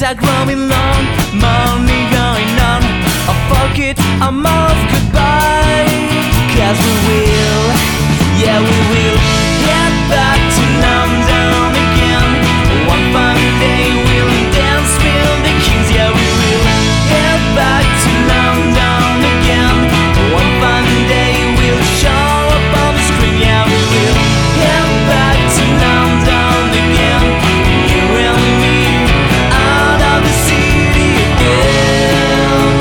are growing long, money going on. Oh fuck it, I'm off, goodbye. Cause we will, yeah we will get back to London again. One fine day we'll dance with the kings. Yeah we will get back to London again. One fine day we'll show up on the screen. Yeah we will get back to London again. You and me out of the city again.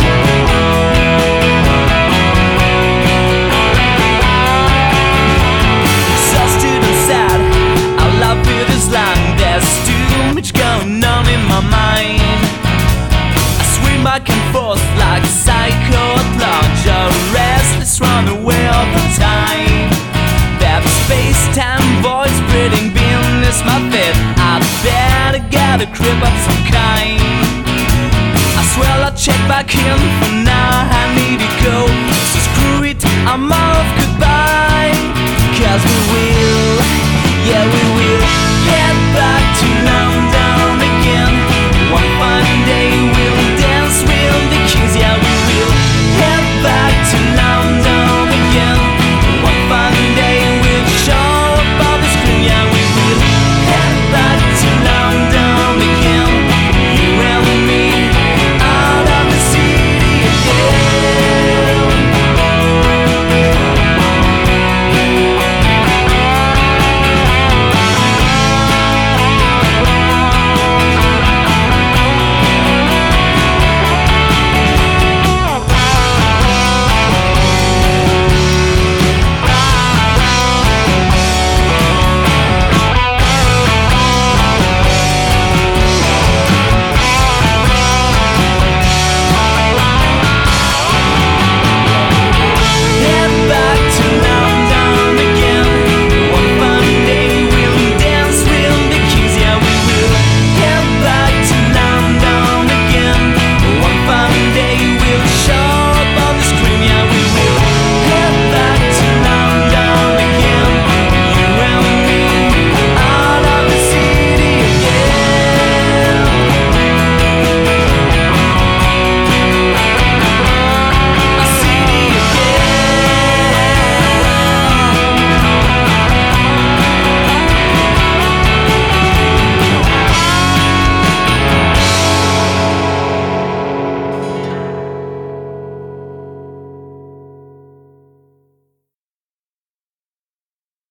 Exhausted and sad, our love with is long. There's too much going on in my mind. I swing back and forth like a psycho at large, a restless runaway all the time. That space-time voice spreading business, my fate. I better get a grip of some kind. I swear I'll check back in, for now I need to go. So screw it, I'm off, goodbye. Cause we will, yeah we